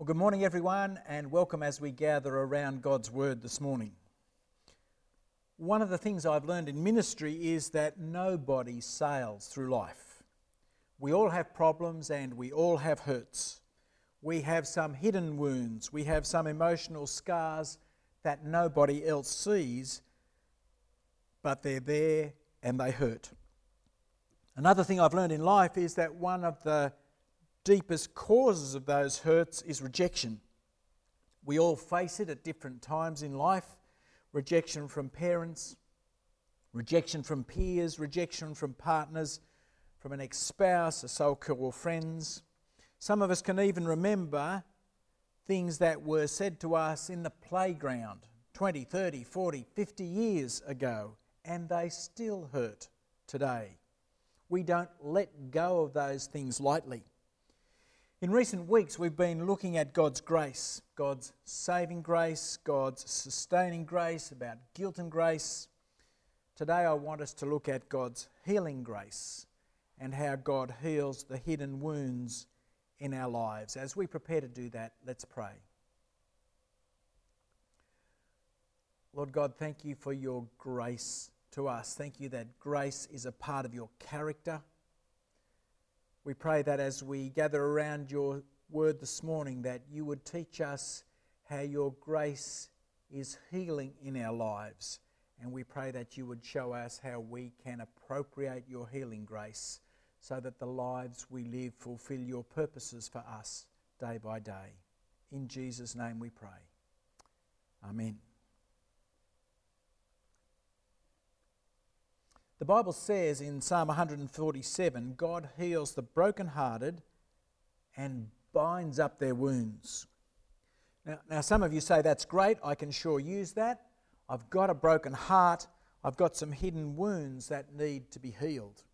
Well, good morning, everyone, and welcome as we gather around God's Word this morning. One of the things I've learned in ministry is that nobody sails through life. We all have problems and we all have hurts. We have some hidden wounds. We have some emotional scars that nobody else sees, but they're there and they hurt. Another thing I've learned in life is that one of the deepest causes of those hurts is rejection. We all face it at different times in life. Rejection from parents, rejection from peers, rejection from partners, from an ex-spouse, a so-called friends. Some of us can even remember things that were said to us in the playground 20, 30, 40, 50 years ago, and they still hurt today. We don't let go of those things lightly. In recent weeks, we've been looking at God's grace, God's saving grace, God's sustaining grace, about guilt and grace. Today I want us to look at God's healing grace and how God heals the hidden wounds in our lives. As we prepare to do that, let's pray. Lord God, thank you for your grace to us. Thank you that grace is a part of your character. We pray that as we gather around your word this morning, that you would teach us how your grace is healing in our lives. And we pray that you would show us how we can appropriate your healing grace so that the lives we live fulfill your purposes for us day by day. In Jesus' name we pray. Amen. The Bible says in Psalm 147, God heals the brokenhearted and binds up their wounds. Now some of you say, that's great, I can sure use that. I've got a broken heart, I've got some hidden wounds that need to be healed.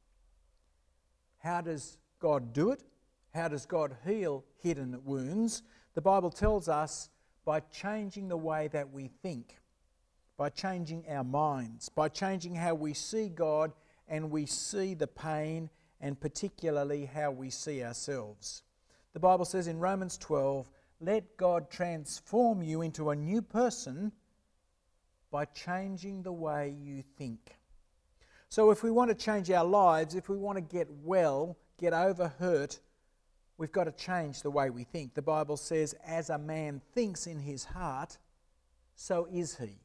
How does God do it? How does God heal hidden wounds? The Bible tells us by changing the way that we think, by changing our minds, by changing how we see God and we see the pain, and particularly how we see ourselves. The Bible says in Romans 12, let God transform you into a new person by changing the way you think. So if we want to change our lives, if we want to get well, get over hurt, we've got to change the way we think. The Bible says, as a man thinks in his heart, so is he.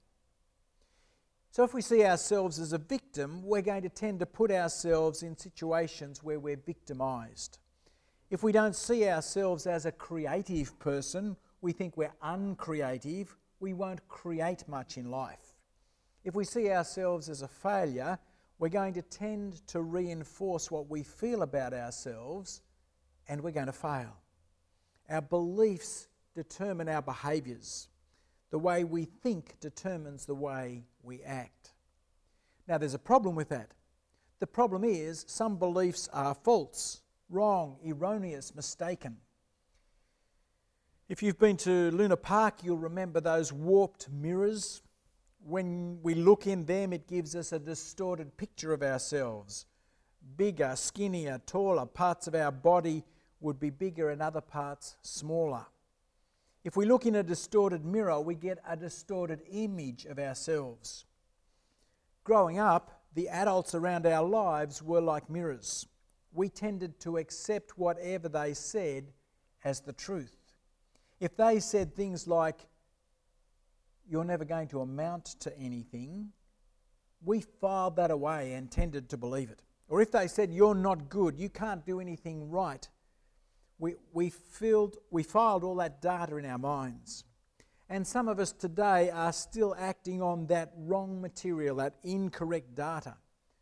So if we see ourselves as a victim, we're going to tend to put ourselves in situations where we're victimised. If we don't see ourselves as a creative person, we think we're uncreative, we won't create much in life. If we see ourselves as a failure, we're going to tend to reinforce what we feel about ourselves, and we're going to fail. Our beliefs determine our behaviours. The way we think determines the way we act. Now there's a problem with that. The problem is some beliefs are false, wrong, erroneous, mistaken. If you've been to Luna Park, you'll remember those warped mirrors. When we look in them, it gives us a distorted picture of ourselves. Bigger, skinnier, taller, parts of our body would be bigger and other parts smaller. If we look in a distorted mirror, we get a distorted image of ourselves. Growing up, the adults around our lives were like mirrors. We tended to accept whatever they said as the truth. If they said things like, you're never going to amount to anything, we filed that away and tended to believe it. Or if they said, you're not good, you can't do anything right, we filed all that data in our minds. And some of us today are still acting on that wrong material, that incorrect data.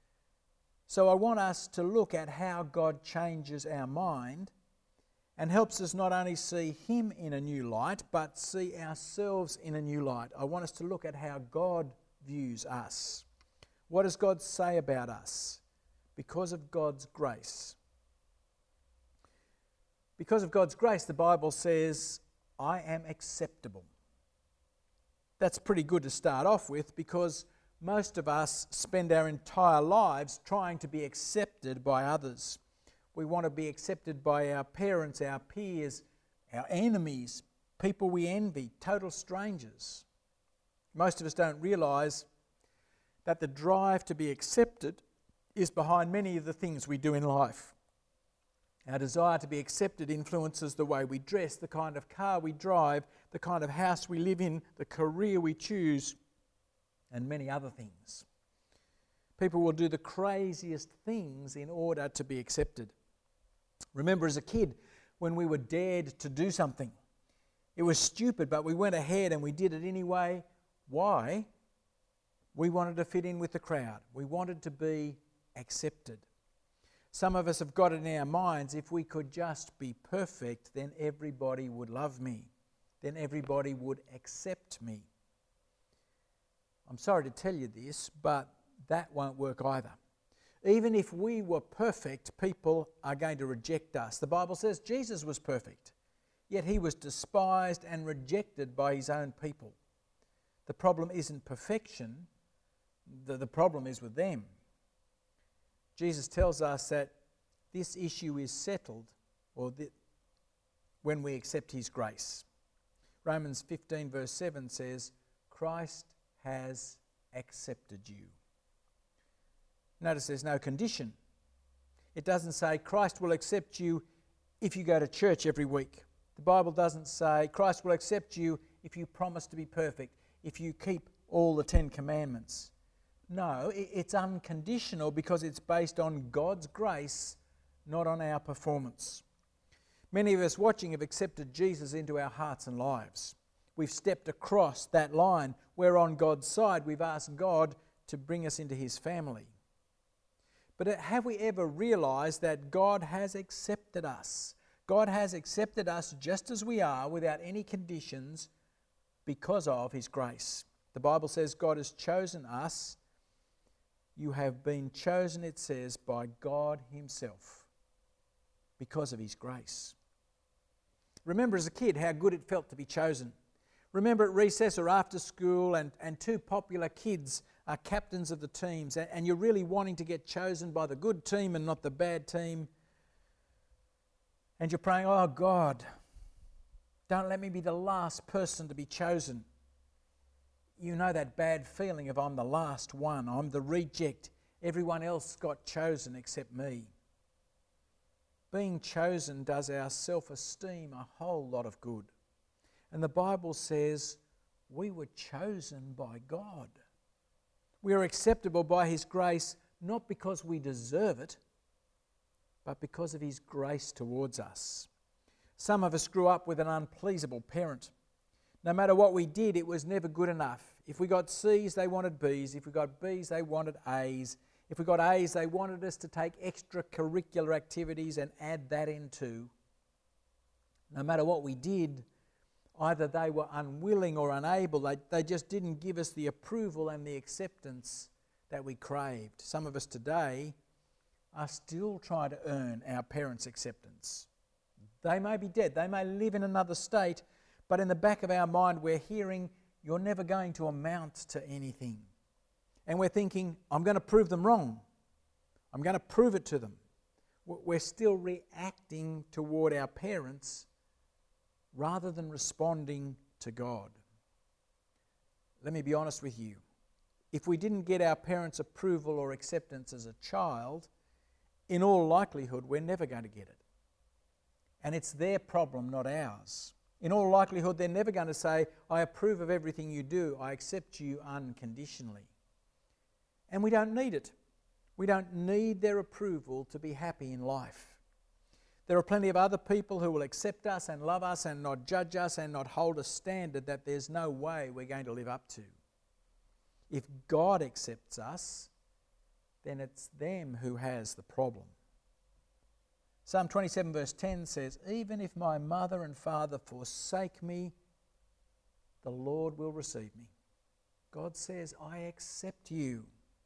So I want us to look at how God changes our mind and helps us not only see Him in a new light, but see ourselves in a new light. I want us to look at how God views us. What does God say about us? Because of God's grace. Because of God's grace, the Bible says, I am acceptable. That's pretty good to start off with, because most of us spend our entire lives trying to be accepted by others. We want to be accepted by our parents, our peers, our enemies, people we envy, total strangers. Most of us don't realise that the drive to be accepted is behind many of the things we do in life. Our desire to be accepted influences the way we dress, the kind of car we drive, the kind of house we live in, the career we choose, and many other things. People will do the craziest things in order to be accepted. Remember as a kid when we were dared to do something. It was stupid, but we went ahead and we did it anyway. Why? We wanted to fit in with the crowd. We wanted to be accepted. Some of us have got it in our minds, if we could just be perfect, then everybody would love me. Then everybody would accept me. I'm sorry to tell you this, but that won't work either. Even if we were perfect, people are going to reject us. The Bible says Jesus was perfect, yet he was despised and rejected by his own people. The problem isn't perfection, the problem is with them. Jesus tells us that this issue is settled when we accept his grace. Romans 15 verse 7 says, Christ has accepted you. Notice there's no condition. It doesn't say Christ will accept you if you go to church every week. The Bible doesn't say Christ will accept you if you promise to be perfect, if you keep all the 10 commandments. No, it's unconditional because it's based on God's grace, not on our performance. Many of us watching have accepted Jesus into our hearts and lives. We've stepped across that line. We're on God's side. We've asked God to bring us into his family. But have we ever realised that God has accepted us? God has accepted us just as we are without any conditions because of his grace. The Bible says God has chosen us. You have been chosen, it says, by God himself because of his grace. Remember as a kid how good it felt to be chosen. Remember at recess or after school and two popular kids are captains of the teams and you're really wanting to get chosen by the good team and not the bad team. And you're praying, oh God, don't let me be the last person to be chosen. You know that bad feeling of I'm the last one, I'm the reject, everyone else got chosen except me. Being chosen does our self-esteem a whole lot of good. And the Bible says we were chosen by God. We are acceptable by his grace not because we deserve it, but because of his grace towards us. Some of us grew up with an unpleasable parent. No matter what we did, it was never good enough. If we got C's, they wanted B's. If we got B's, they wanted A's. If we got A's, they wanted us to take extracurricular activities and add that in too. No matter what we did, either they were unwilling or unable. They just didn't give us the approval and the acceptance that we craved. Some of us today are still trying to earn our parents' acceptance. They may be dead. They may live in another state. But in the back of our mind, we're hearing, you're never going to amount to anything. And we're thinking, I'm going to prove them wrong. I'm going to prove it to them. We're still reacting toward our parents rather than responding to God. Let me be honest with you. If we didn't get our parents' approval or acceptance as a child, in all likelihood, we're never going to get it. And it's their problem, not ours. In all likelihood, they're never going to say, I approve of everything you do, I accept you unconditionally. And we don't need it. We don't need their approval to be happy in life. There are plenty of other people who will accept us and love us and not judge us and not hold a standard that there's no way we're going to live up to. If God accepts us, then it's them who has the problem. Psalm 27 verse 10 says, even if my mother and father forsake me, the Lord will receive me. God says, I accept you.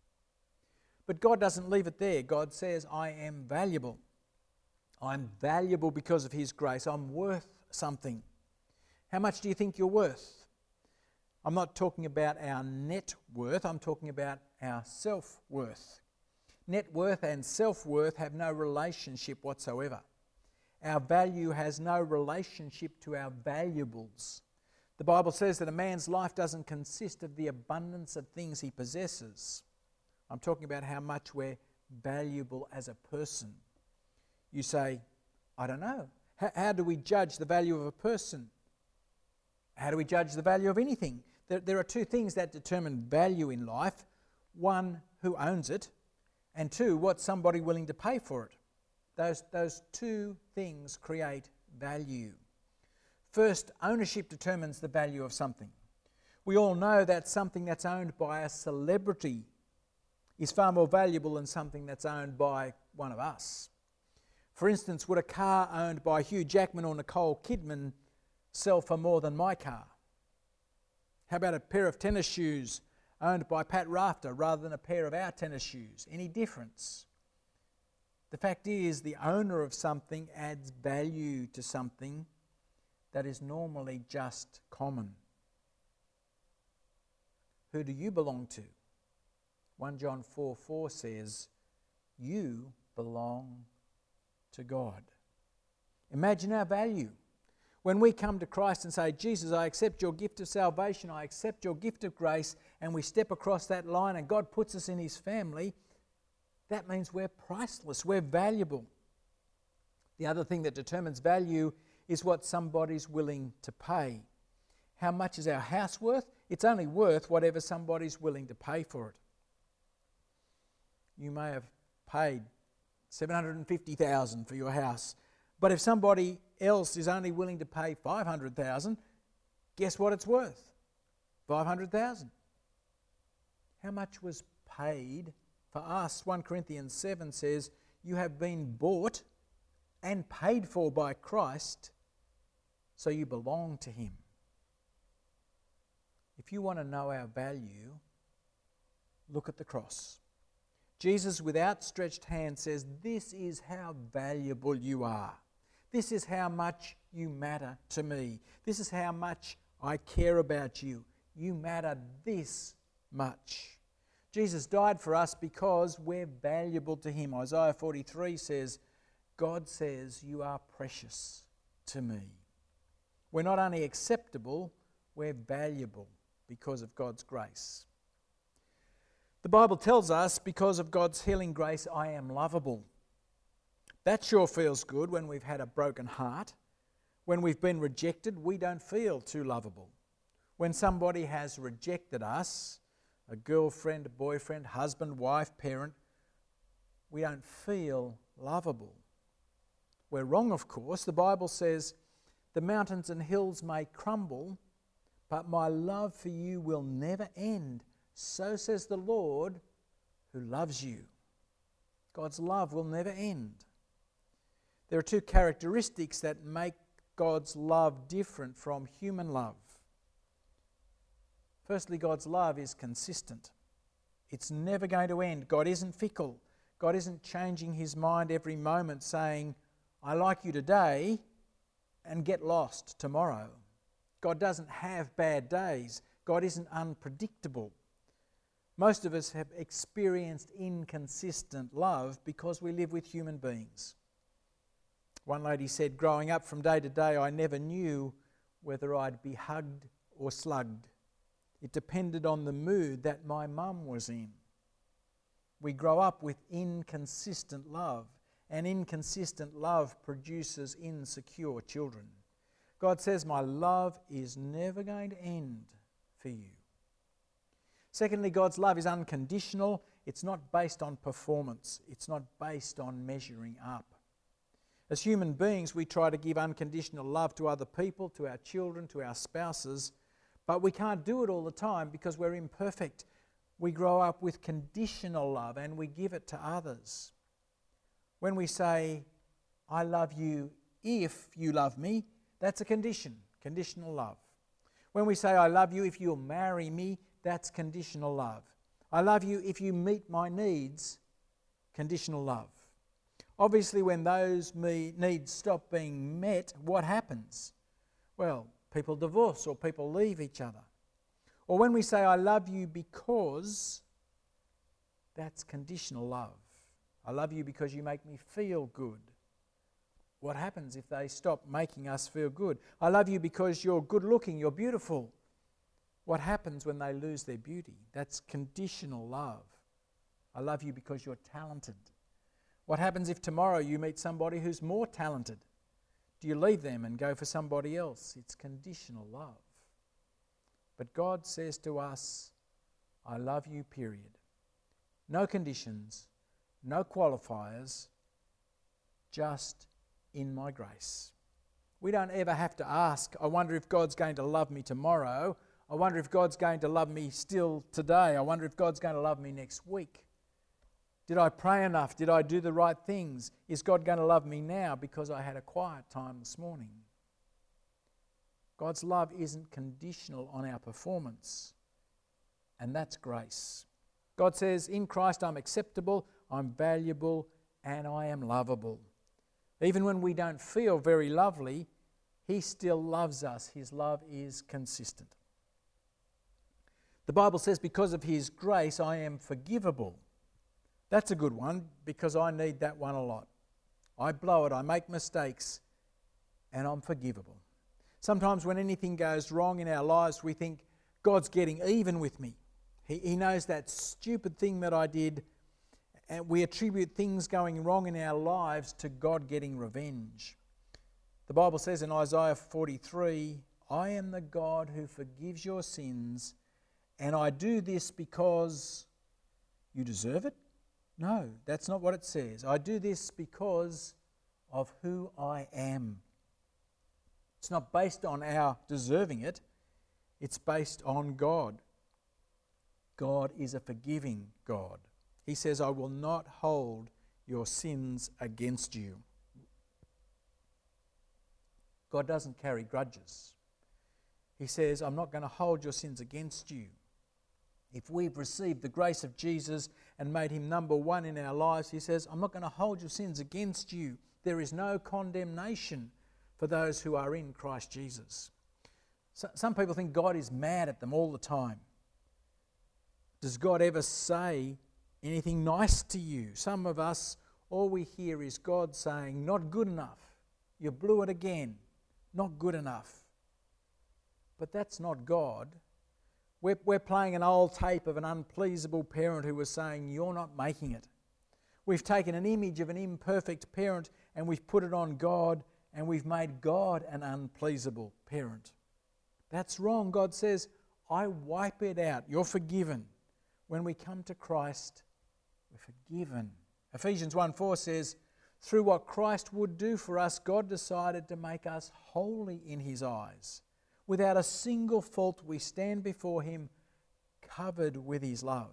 But God doesn't leave it there. God says, I am valuable. I'm valuable because of his grace. I'm worth something. How much do you think you're worth? I'm not talking about our net worth. I'm talking about our self-worth. Net worth and self-worth have no relationship whatsoever. Our value has no relationship to our valuables. The Bible says that a man's life doesn't consist of the abundance of things he possesses. I'm talking about how much we're valuable as a person. You say, I don't know. How do we judge the value of a person? How do we judge the value of anything? There are two things that determine value in life. One, who owns it, and two, what's somebody willing to pay for it. Those two things create value. First, ownership determines the value of something. We all know that something that's owned by a celebrity is far more valuable than something that's owned by one of us. For instance, would a car owned by Hugh Jackman or Nicole Kidman sell for more than my car? How about a pair of tennis shoes owned by Pat Rafter rather than a pair of our tennis shoes? Any difference? The fact is, the owner of something adds value to something that is normally just common. Who do you belong to? 1 John 4:4 says, you belong to God. Imagine our value. When we come to Christ and say, Jesus, I accept your gift of salvation, I accept your gift of grace, and we step across that line and God puts us in his family, that means we're priceless, we're valuable. The other thing that determines value is what somebody's willing to pay. How much is our house worth? It's only worth whatever somebody's willing to pay for it. You may have paid $750,000 for your house, but if somebody else is only willing to pay $500,000, guess what it's worth? $500,000. How much was paid for us? 1 Corinthians 7 says, you have been bought and paid for by Christ, so you belong to him. If you want to know our value, look at the cross. Jesus, with outstretched hand, says, this is how valuable you are. This is how much you matter to me. This is how much I care about you. You matter this much. Jesus died for us because we're valuable to him. Isaiah 43 says, God says, you are precious to me. We're not only acceptable, we're valuable because of God's grace. The Bible tells us, because of God's healing grace, I am lovable. That sure feels good when we've had a broken heart. When we've been rejected, we don't feel too lovable. When somebody has rejected us, a girlfriend, a boyfriend, husband, wife, parent, we don't feel lovable. We're wrong, of course. The Bible says, the mountains and hills may crumble, but my love for you will never end. So says the Lord who loves you. God's love will never end. There are two characteristics that make God's love different from human love. Firstly, God's love is consistent. It's never going to end. God isn't fickle. God isn't changing his mind every moment saying, I like you today and get lost tomorrow. God doesn't have bad days. God isn't unpredictable. Most of us have experienced inconsistent love because we live with human beings. One lady said, growing up from day to day, I never knew whether I'd be hugged or slugged. It depended on the mood that my mum was in. We grow up with inconsistent love, and inconsistent love produces insecure children. God says, my love is never going to end for you. Secondly, God's love is unconditional. It's not based on performance. It's not based on measuring up. As human beings, we try to give unconditional love to other people, to our children, to our spouses, but we can't do it all the time because we're imperfect. We grow up with conditional love and we give it to others. When we say, I love you if you love me, that's a condition, conditional love. When we say, I love you if you'll marry me, that's conditional love. I love you if you meet my needs, conditional love. Obviously, when those needs stop being met, what happens? Well, people divorce or people leave each other. Or when we say, I love you because, that's conditional love. I love you because you make me feel good. What happens if they stop making us feel good? I love you because you're good looking, you're beautiful. What happens when they lose their beauty? That's conditional love. I love you because you're talented. What happens if tomorrow you meet somebody who's more talented? Do you leave them and go for somebody else? It's conditional love. But God says to us, I love you, period. No conditions, no qualifiers, just in my grace. We don't ever have to ask, I wonder if God's going to love me tomorrow. I wonder if God's going to love me still today. I wonder if God's going to love me next week. Did I pray enough? Did I do the right things? Is God going to love me now because I had a quiet time this morning? God's love isn't conditional on our performance, and that's grace. God says, in Christ I'm acceptable, I'm valuable, and I am lovable. Even when we don't feel very lovely, He still loves us. His love is consistent. The Bible says, because of His grace, I am forgivable. That's a good one, because I need that one a lot. I blow it, I make mistakes, and I'm forgivable. Sometimes when anything goes wrong in our lives, we think God's getting even with me. He knows that stupid thing that I did, and we attribute things going wrong in our lives to God getting revenge. The Bible says in Isaiah 43, I am the God who forgives your sins, and I do this because you deserve it? No, that's not what it says. I do this because of who I am. It's not based on our deserving it. It's based on God. God is a forgiving God. He says, I will not hold your sins against you. God doesn't carry grudges. He says, I'm not going to hold your sins against you. If we've received the grace of Jesus and made Him number one in our lives, He says, I'm not going to hold your sins against you. There is no condemnation for those who are in Christ Jesus. Some people think God is mad at them all the time. Does God ever say anything nice to you? Some of us, all we hear is God saying, not good enough. You blew it again. Not good enough. But that's not God. We're playing an old tape of an unpleasable parent who was saying, you're not making it. We've taken an image of an imperfect parent and we've put it on God, and we've made God an unpleasable parent. That's wrong. God says, I wipe it out. You're forgiven. When we come to Christ, we're forgiven. Ephesians 1:4 says, through what Christ would do for us, God decided to make us holy in His eyes. Without a single fault, we stand before Him covered with His love.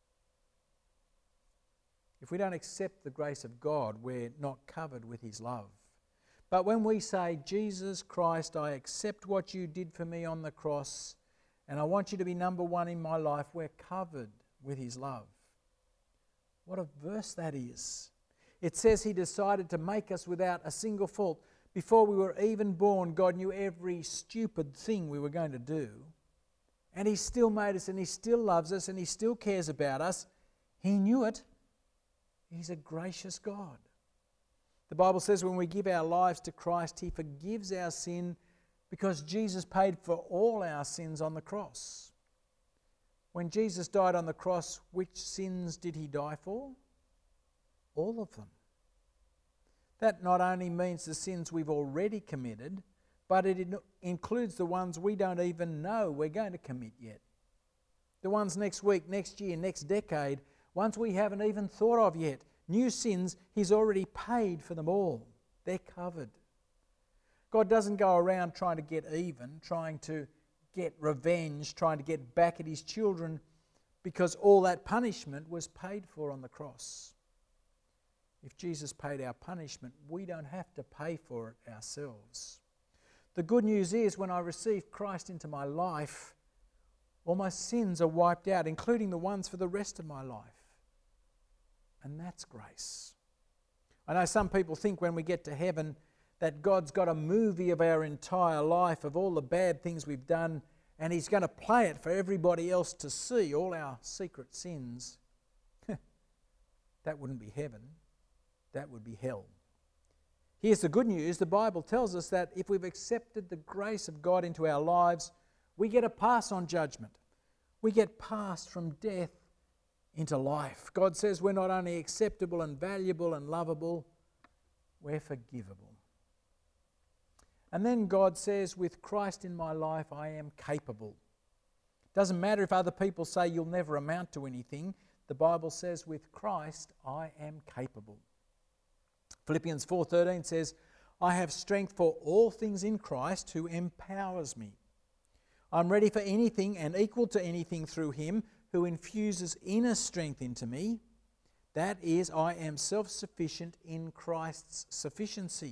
If we don't accept the grace of God, we're not covered with His love. But when we say, Jesus Christ, I accept what you did for me on the cross, and I want you to be number one in my life, we're covered with His love. What a verse that is. It says He decided to make us without a single fault. Before we were even born, God knew every stupid thing we were going to do. And He still made us, and He still loves us, and He still cares about us. He knew it. He's a gracious God. The Bible says when we give our lives to Christ, He forgives our sin because Jesus paid for all our sins on the cross. When Jesus died on the cross, which sins did He die for? All of them. That not only means the sins we've already committed, but it includes the ones we don't even know we're going to commit yet. The ones next week, next year, next decade, ones we haven't even thought of yet. New sins, He's already paid for them all. They're covered. God doesn't go around trying to get even, trying to get revenge, trying to get back at His children, because all that punishment was paid for on the cross. If Jesus paid our punishment, we don't have to pay for it ourselves. The good news is when I receive Christ into my life, all my sins are wiped out, including the ones for the rest of my life. And that's grace. I know some people think when we get to heaven that God's got a movie of our entire life, of all the bad things we've done, and He's going to play it for everybody else to see, all our secret sins. That wouldn't be heaven. That would be hell. Here's the good news. The Bible tells us that if we've accepted the grace of God into our lives, we get a pass on judgment. We get passed from death into life. God says we're not only acceptable and valuable and lovable, we're forgivable. And then God says, with Christ in my life, I am capable. Doesn't matter if other people say you'll never amount to anything. The Bible says, with Christ, I am capable. Philippians 4:13 says, I have strength for all things in Christ who empowers me. I'm ready for anything and equal to anything through him who infuses inner strength into me. That is, I am self-sufficient in Christ's sufficiency.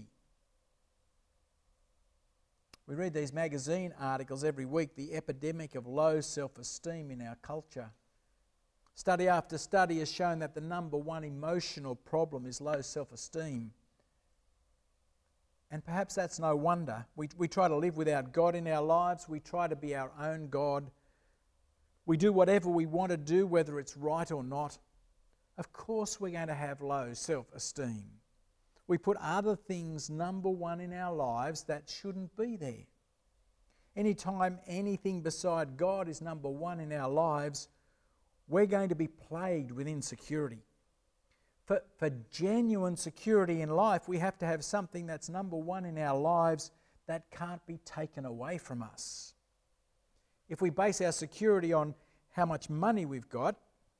We read these magazine articles every week, the epidemic of low self-esteem in our culture. Study after study has shown that the number one emotional problem is low self-esteem. And perhaps that's no wonder. We try to live without God in our lives. We try to be our own God. We do whatever we want to do, whether it's right or not. Of course we're going to have low self-esteem. We put other things number one in our lives that shouldn't be there. Anytime anything beside God is number one in our lives, we're going to be plagued with insecurity. For genuine security in life, we have to have something that's number one in our lives that can't be taken away from us. If we base our security on how much money we've got,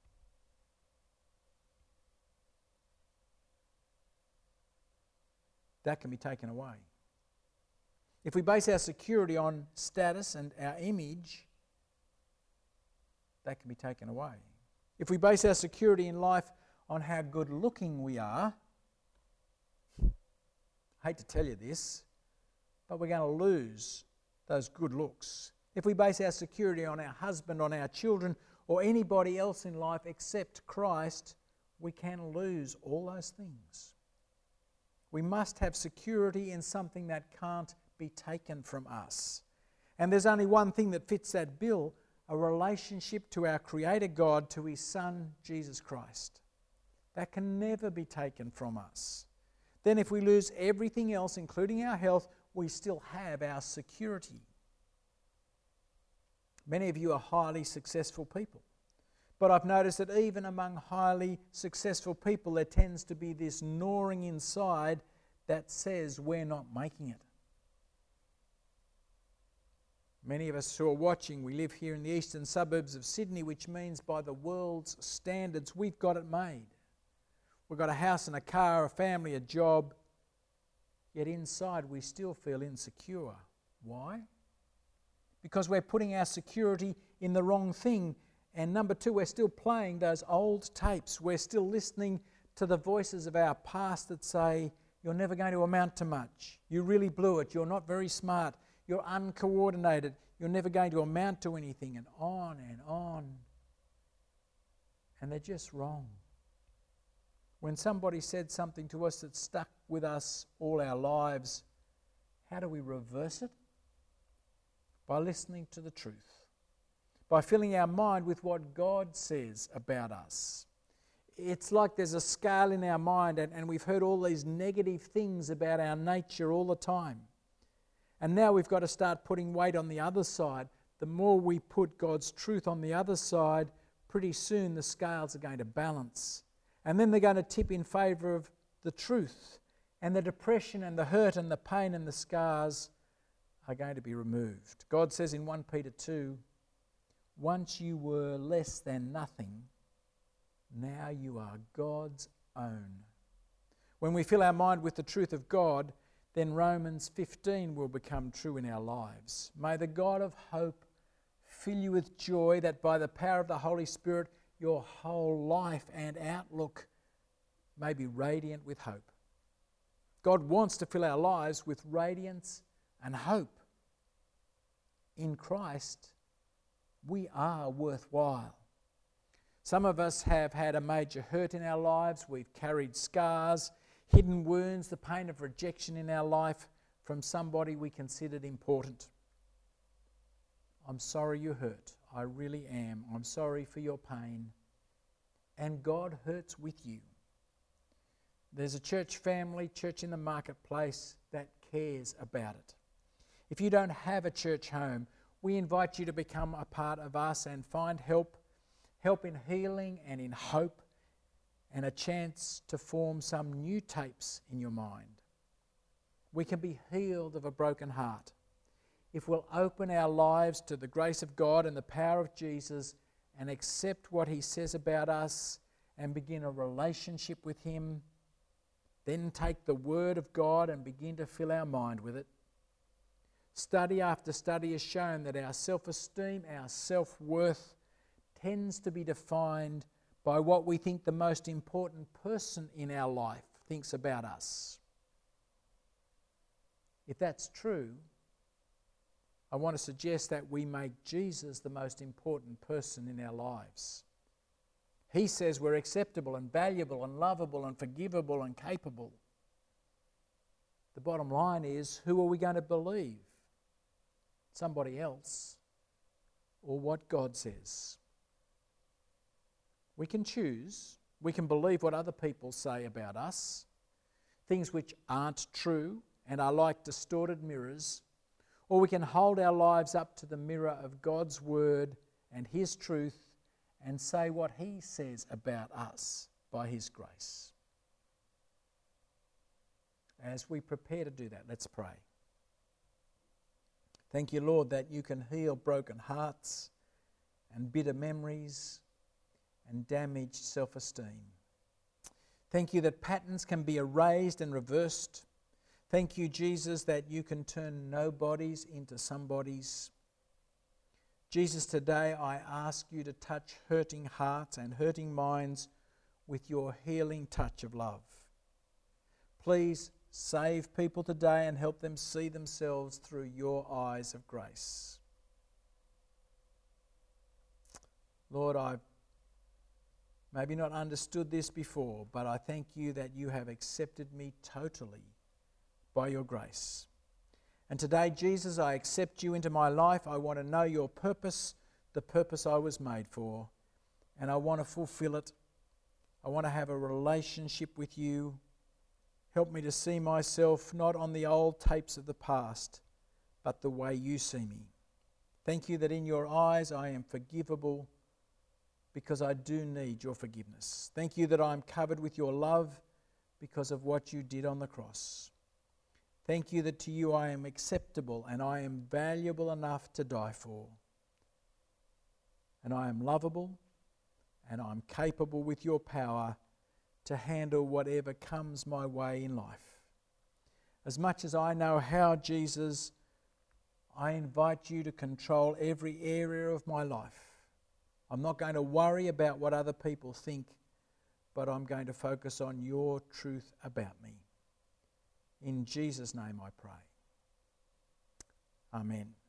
that can be taken away. If we base our security on status and our image, that can be taken away. If we base our security in life on how good looking we are, I hate to tell you this, but we're going to lose those good looks. If we base our security on our husband, on our children, or anybody else in life except Christ, we can lose all those things. We must have security in something that can't be taken from us. And there's only one thing that fits that bill: a relationship to our Creator God, to His Son, Jesus Christ. That can never be taken from us. Then if we lose everything else, including our health, we still have our security. Many of you are highly successful people. But I've noticed that even among highly successful people, there tends to be this gnawing inside that says we're not making it. Many of us who are watching, we live here in the eastern suburbs of Sydney, which means by the world's standards, we've got it made. We've got a house and a car, a family, a job, yet inside we still feel insecure. Why? Because we're putting our security in the wrong thing. And number two, we're still playing those old tapes. We're still listening to the voices of our past that say, you're never going to amount to much. You really blew it. You're not very smart. You're uncoordinated. You're never going to amount to anything, and on and on. And they're just wrong. When somebody said something to us that stuck with us all our lives, how do we reverse it? By listening to the truth. By filling our mind with what God says about us. It's like there's a scale in our mind, and we've heard all these negative things about our nature all the time. And now we've got to start putting weight on the other side. The more we put God's truth on the other side, pretty soon the scales are going to balance. And then they're going to tip in favour of the truth. And the depression and the hurt and the pain and the scars are going to be removed. God says in 1 Peter 2, once you were less than nothing, now you are God's own. When we fill our mind with the truth of God, then Romans 15 will become true in our lives. May the God of hope fill you with joy, that by the power of the Holy Spirit your whole life and outlook may be radiant with hope. God wants to fill our lives with radiance and hope. In Christ, we are worthwhile. Some of us have had a major hurt in our lives. We've carried scars, hidden wounds, the pain of rejection in our life from somebody we considered important. I'm sorry you hurt. I really am. I'm sorry for your pain. And God hurts with you. there's a church family, church in the marketplace that cares about it. If you don't have a church home, we invite you to become a part of us and find help in healing and in hope, and a chance to form some new tapes in your mind. We can be healed of a broken heart if we'll open our lives to the grace of God and the power of Jesus and accept what he says about us and begin a relationship with him. Then take the word of God and begin to fill our mind with it. Study after study has shown that our self-esteem, our self-worth tends to be defined by what we think the most important person in our life thinks about us. If that's true, I want to suggest that we make Jesus the most important person in our lives. He says we're acceptable and valuable and lovable and forgivable and capable. The bottom line is, who are we going to believe? Somebody else or what God says? We can choose. We can believe what other people say about us, things which aren't true and are like distorted mirrors, or we can hold our lives up to the mirror of God's word and his truth and say what he says about us by his grace. As we prepare to do that, let's pray. Thank you, Lord, that you can heal broken hearts and bitter memories and damaged self-esteem. Thank you that patterns can be erased and reversed. Thank you, Jesus, that you can turn nobodies into somebodies. Jesus, today I ask you to touch hurting hearts and hurting minds with your healing touch of love. Please save people today and help them see themselves through your eyes of grace. Lord, I've maybe not understood this before, but I thank you that you have accepted me totally by your grace. And today, Jesus, I accept you into my life. I want to know your purpose, the purpose I was made for, and I want to fulfill it. I want to have a relationship with you. Help me to see myself not on the old tapes of the past, but the way you see me. Thank you that in your eyes I am forgivable, because I do need your forgiveness. Thank you that I'm covered with your love because of what you did on the cross. Thank you that to you I am acceptable and I am valuable enough to die for. And I am lovable and I'm capable with your power to handle whatever comes my way in life. As much as I know how, Jesus, I invite you to control every area of my life. I'm not going to worry about what other people think, but I'm going to focus on your truth about me. In Jesus' name I pray. Amen.